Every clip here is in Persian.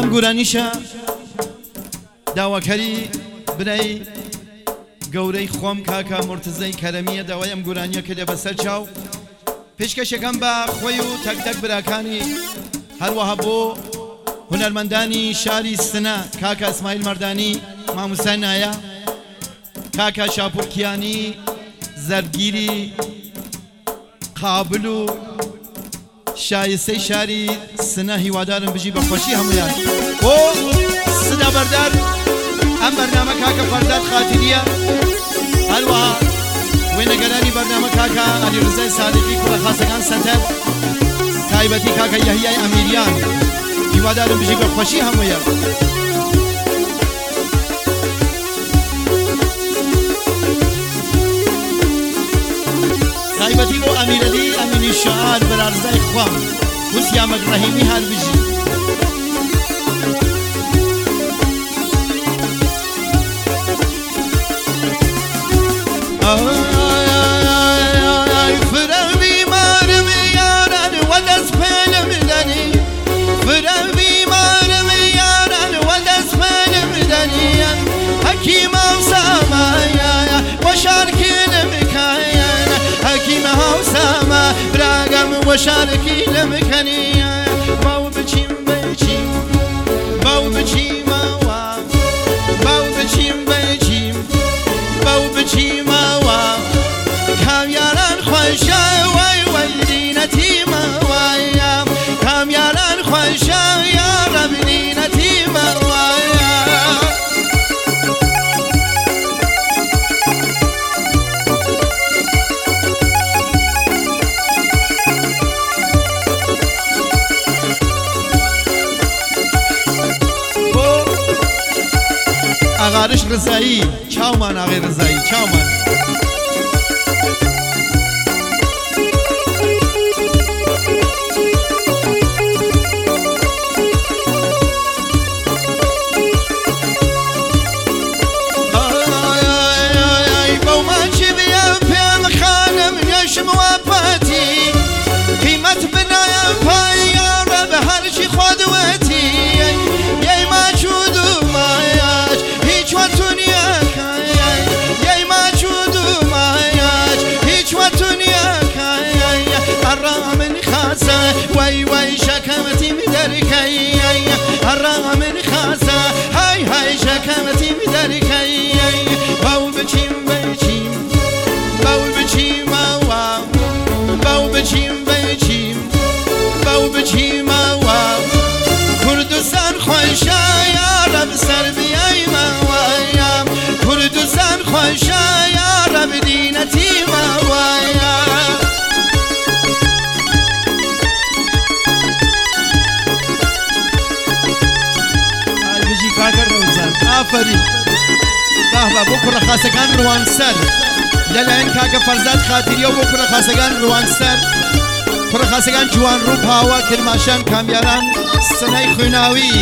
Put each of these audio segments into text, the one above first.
گورانیشە داواکەری برای گەورەی خۆم کاکە مرتزەی کەرەمیە داوای ئەم گورانیە کردە بەسەر چاو پێشکەشەکەم بە خۆی و تەک براکانی هەروەها بۆ هونەرمەندانی شاری سنە کاکە ئەسماعیل مەردانی مامۆستای نایە کاکە شاپورکیانی زەرگیری قابل و شایستەی شاری سنە هیوادارم بژی بە خۆشی هەمویان بۆ سدا بەردار ئەم بەرنامە کاکە فەرداد خاتریە هەروەها وێنەگەرانی بەرنامە کاکە عەلی ڕزای سادقی کوڕە خاسەکان سەنتەر تایبەتی کاکە یەحیای ئەمیریان هیوادارم بژی بە خۆشی هەمویان تایبەتی بۆ ئەمیرەلی ئەمینی شعار بەرارزای خوام وسیامەک ڕەحیمی هەر بژی وشاركي لمكاني باو بچيم بچيم باو بچيم وا باو بچيم بچيم باو بچيم وا كام ياران خوشا واي واي دينتي ما وايا كام ياران خوشا يا رب دينتي ما وايا آغارش رضایی چاومان آغای رضایی چاومان بوماچی بیا پیم خانم یشم وپاتی قیمت بنایم پای یارا به هرچی خودوتی یای ما چودو مایاش هیچ وطنیا کای یای ما چودو مایاش هیچ وطنیا کای الرامن خاصه وای وای شکمتی میدرکی الرامن خاصه های های شکمتی میدرکی باو بچیم بچیم باو بچیم واو باو بچیم بچیم باو بچیم واو کردستان خوشا یا رب سر بیای ما وایم کردستان خوشا یا رب دینتی ما وایم آی بجی کاکر روزان آفرین بابا بۆ کوڕە خاسەکان ڕوانسەر لەلایەن کاکە فەرزاد خاتریە و بۆ کوڕە خاسەکان ڕوانسەر کوڕە خاسەکان جوان ڕوو پاوە کرماشان کامیاران سنەی خوێناوی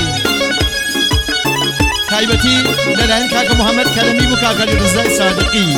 تایبەتی لەلایەن کاکە محەممەد کەرەمی بوو کاکە عەلی ڕزای سادقی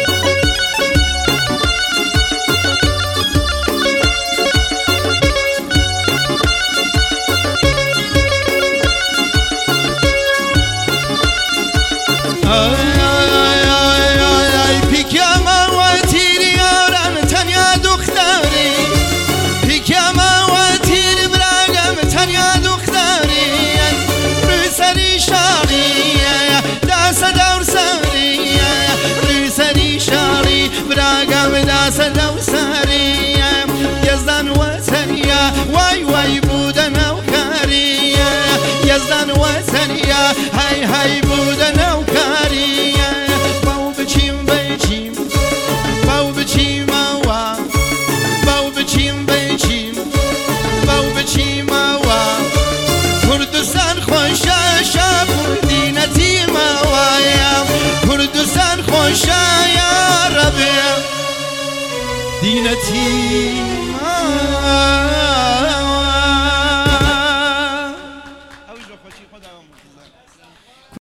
سدو سارية يزدان وسرية واي واي بودنا وكارية يزدان وسرية هاي هاي بودنا وكارية باو بچيم بچيم باو بچيم وا باو بچيم بچيم باو بچيم وا كردستان خوشا شاپور دينتي ما وايا كردستان خوشا يا ربي دينتي